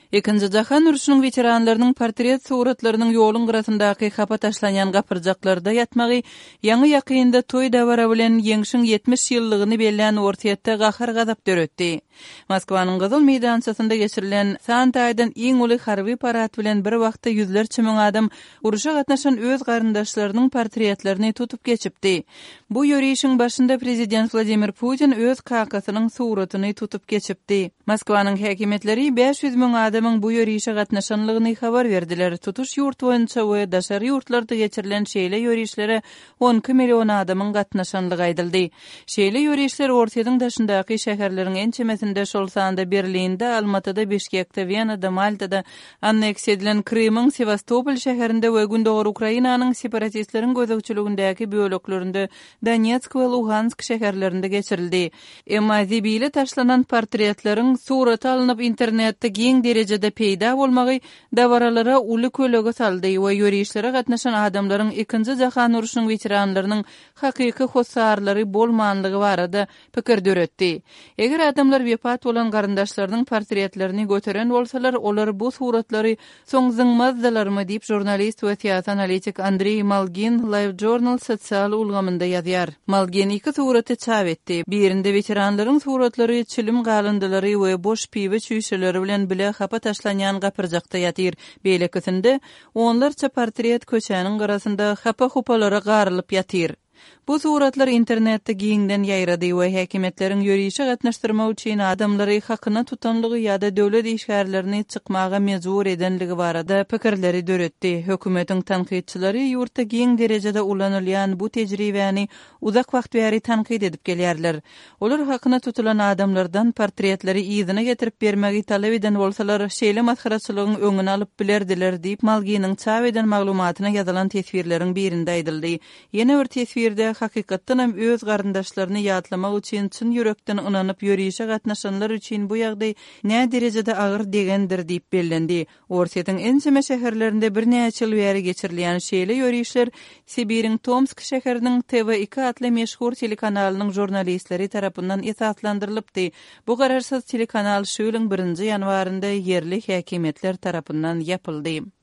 Ikinci Jahan uruşunyň veteranlarynyň portret suratlarynyň ýoluň gyrasyndaky hapa taşlanýan gapyrjaklarda ýatmagy ýaňy ýakynda toý dawara bilen ýeňşiň 70 ýyllygyny bellän ortaýatda gahar gazap döretdi. Moskwanyň Gyzyl meýdansasynda geçirilen Santaýdan iň uly harby parat bilen bir wagtda ýüzlerçe müň adam uruşa gatnaşan öz garyndaşlarynyň portretlerini tutup geçipdi. Bu ýörüşiň başynda prezident Vladimir Putin öz kakasynyň suratyny tutup geçipdi. Moskwanyň häkimetleri 500 müň adamyň bu ýörüşe gatnaşanlygyny habar berdiler. Tutuş ýurt boýunça we daşary ýurtlarda geçirilen şeýle ýörüşlere 12 million adamyň gatnaşanlygy aýdyldy. Şeýle ýörüşler ortaýadyň daşyndaky şäherleriň en çemesinde şol sanda Berlinde, Almatyda, Bişkekde, Wienada, Maltada, anneks edilen Krymyň Sevastopol şäherinde we gündogor Ukrainanyň separatistleriň gözegçiligindäki böleklerinde Donetsk we Luhansk şäherlerinde geçirildi. Emma zibile taşlanan portretlerin suraty alınıp internetde giň derejede peýda bolmagy dawaralara uly kölege saldy we ýörüşlere gatnaşan adamlaryň ikinji jahan uruşynyň veteranlarynyň hakyky hossarlary bolmanlygy barada pikir döretdi. Eger adamlar wepat bolan garyndaşlarynyň portretlerini götüren bolsalar, olar bu suratlary soňzyňmazdylarmy diýip jurnalist we siýasat analitik Andrey Malgin Live Journal sosial ulgamynda ýazýar. Malgin iki suraty çap etdi. Birinde veteranlaryň suratlary çilim galındylary we boş piwe çüýşeleri bilen bile hapa taşlanýan gapyrjakda ýatyr. Beýlekisinde onlarça portret köçäniň garasynda hapa hupalara garylyp ýatyr. Bu suratlar internetde giňden ýaýrady we häkimetleriň ýörüşe gatnaşdyrmak üçin adamlary hakyna tutanlygy ýa-da döwlet işgärlerini çykmaga mejbur edenligi barada pikirleri döretdi. Hökümetiň tanqidçileri ýurtda giň derejede ulanylýan bu tejribäni uzak wagt bäri tanqid edip gelýärler. Olar hakyna tutulan adamlardan portretleri ýyzyna getirip bermegi talap eden bolsalar, şeýle masxaraçylygyň öňüni alyp bilerdiler diýip Malginiň çap eden maglumatyna ýazylan tesbirleriň birinde aýdyldy. Ýene bir tesbirde hakykatdan hem öz garyndaşlaryny ýatlamak üçin çyn ýürekden ynanyp ýörüşe gatnaşanlar üçin bu ýagdaý nä derejede agyr degendir diýip bellendi. Ortaýadyň en çeme şäherlerinde bir näçe ýyl bäri geçirilýän şeýle ýörüşler Sibiriň Tomsk şäheriniň TV2 atly meşhur telekanalynyň jurnalistleri tarapyndan esaslandyrylypdy. Bu gararsız telekanal şu ýylyň 1-nji ýanwarynda ýerli häkimetler tarapyndan ýapyldy.